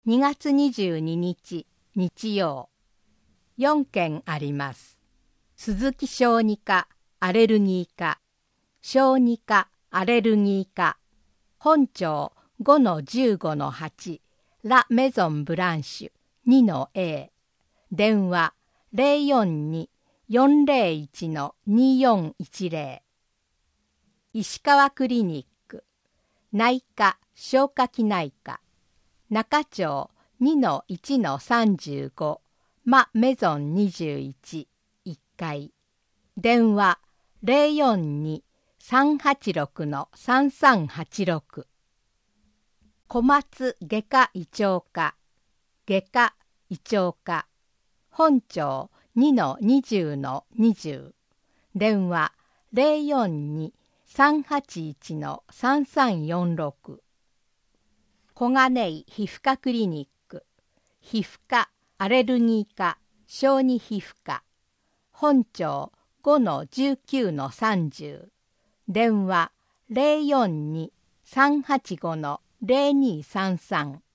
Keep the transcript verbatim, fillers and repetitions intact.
にがつにじゅうににち日曜。よんけんあります。鈴木小児科アレルギー科、小児科アレルギー科、本庁 ごのじゅうごのはち ラ・メゾン・ブランシュ にのエー、電話 ゼロよんに よんゼロいち によんいちゼロ。石川クリニック内科消化器内科、中町 にのいちのさんじゅうご マ・メゾンにじゅういち、いっかい、電話 ゼロよんに さんはちろく さんさんはちろく。小松外科胃腸科、外科胃腸科、本庁 にのにじゅうのにじゅう、電話 ゼロよんに さんはちいち さんさんよんろく。小金井皮膚科クリニック皮膚科アレルギー科小児皮膚科、本庁 ごのじゅうきゅうのさんじゅう、電話 ゼロよんに さんはちご ゼロにさんさん。